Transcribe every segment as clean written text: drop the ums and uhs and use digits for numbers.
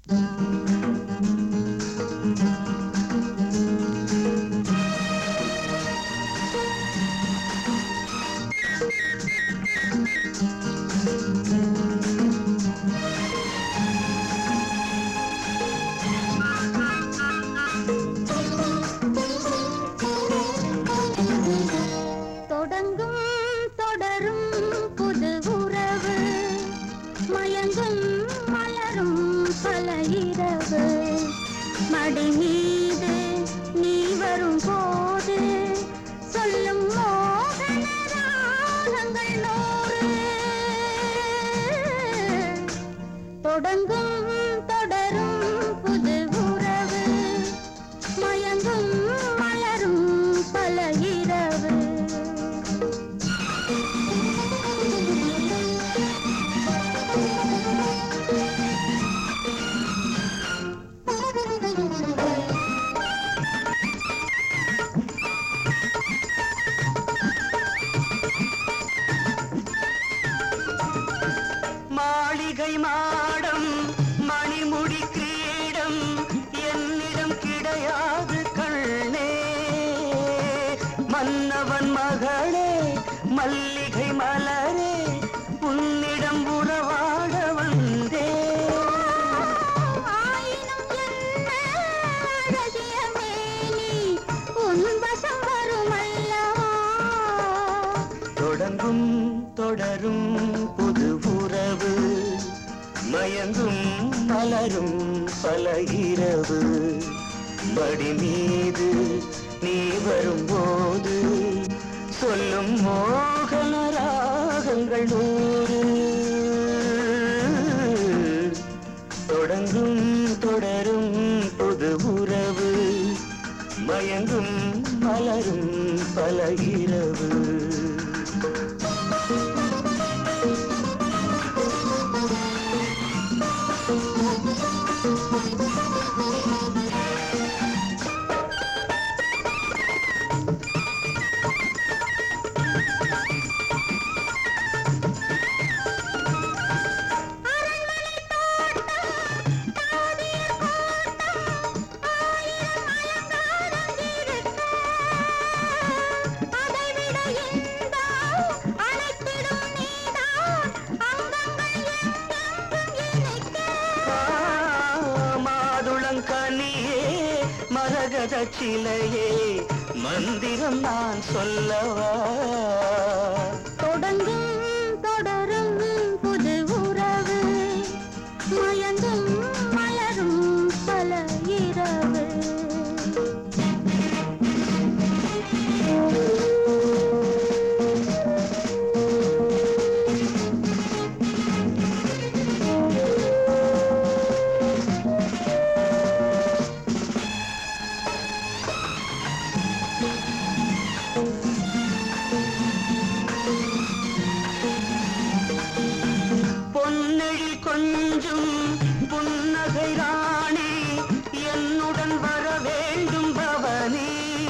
மடி மீது நீ வரும் போது சொல்லும் மோகன ராகங்கள் நூறு தொடங்கும் தொடரும் புது உறவு மயங்கும் மலரும் பல இரவு மாளிகை மாடம் மணிமுடி கிரீடம் என்னிடம் கிடையாது கண்ணே மன்னவன் மகளே மல்லிகை மலரே உன்னிடம் உறவாட வந்தே ஆயினும் என்ன அழகிய மேனி உன் வசம் வருமல்லவா தொடங்கும் தொடரும் புது உறவு மயங்கும் மலரும் பல இரவு மடி மீது நீ வரும்போது சொல்லும் மோகன ராகங்கள் நூறு தொடங்கும் தொடரும் புது உறவு மயங்கும் மலரும் பல இரவு கனியே மரகத சிலையே மந்திரம் நான் சொல்லவா தொடங்கும் தொடரும் புது உறவு மயங்கும் மலரும் பல இரவு பொன்னெழில் கொஞ்சம் புன்னகை ராணி என்னுடன் வர வேண்டும் பவனி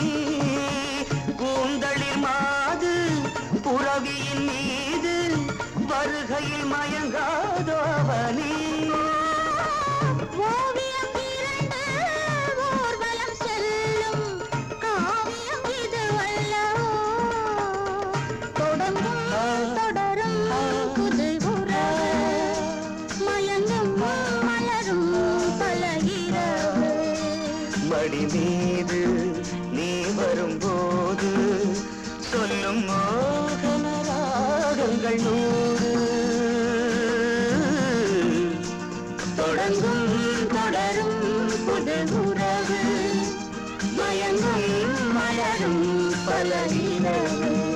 கூந்தளிர் மாது புரவியின் மீது வருகையில் மயங்காதோ அவனி ஓவியம் இரண்டு ஊர்வலம் செல்லும் காவியம் இது வல்லவோ தொடங்கும் தொடரும் புது உறவு மயங்கும் மலரும் பல இரவு மடி மீது நீ வரும்போது சொல்லும் மோகன ராகங்கள் நூறு தொடங்கும் தொடரும் புது உறவு மயங்கும் மலரும் பல இரவு